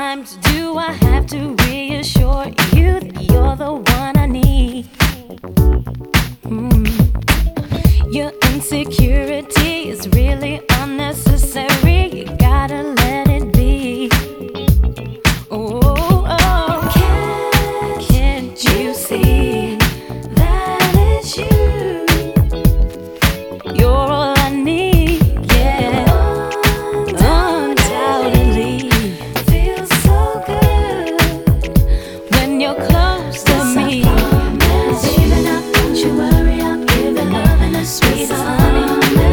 times do I have to reassure you that you're the one I need? Your insecurity is really unnecessary. You gotta let it be. Oh, can't you see that it's you? You're all I need, yeah. Undoubtedly, feels so good when you're close to me. Baby, now don't you worry, I'll give you love and the sweetest honey.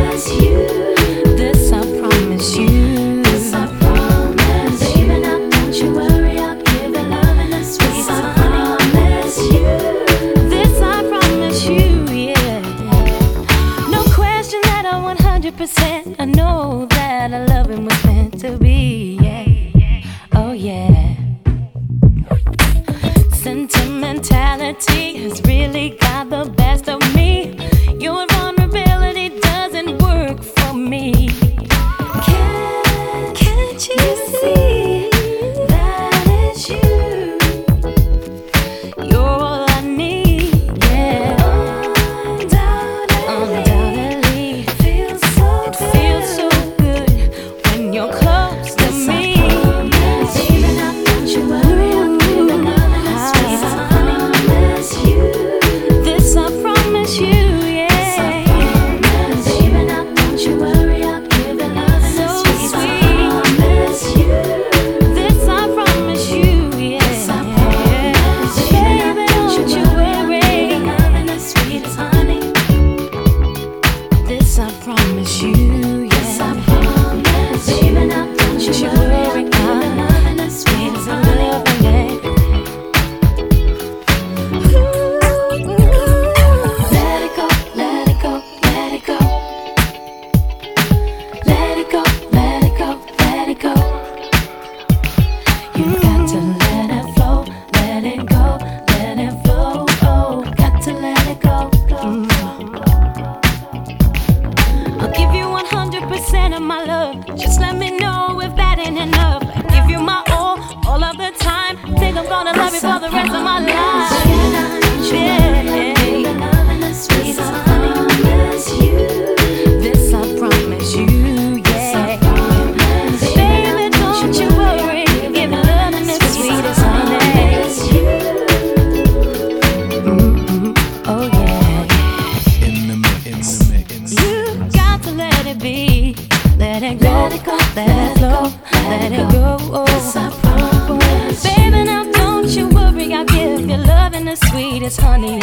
This I promise you. This I promise. Baby, now don't you worry, I'll give you love and the sweetest honey. This I promise you, yeah. No question that I'm 100%. I know that our loving was meant to be, yeah. Oh yeah. Sentimentality has really got the best of me. Your vulnerability doesn't work for me. Can't you see that it's you? You're all I need, yeah. Undoubtedly, it feels so good when you're close to me. Baby, now don't you worry, I'll give you love and the sweetest honey. This I promise you, yeah. Baby, now don't you worry, I'll give you love and the sweetest honey. This I promise you, yeah. Baby, don't you worry, love and the sweetest honey. This I promise you, yeah. Baby, now don't you worry, love and the sweetest honey. Let it go, let it go, let it go. Let it go, let it go, let it go. You got to let it flow, let it go, let it flow. Oh, got to let it go. I'll give you 100% of my love. Just let me know if that ain't enough. I give you my all of the time. Think I'm gonna love you for the rest of my life. This I promise you, yeah. Baby, don't you worry, give me love and the sweetest honey. Oh yeah. In the mix. You got to let it be. Let it go, let it flow, let it go. Baby, now don't you worry, I'll give you love and the sweetest honey.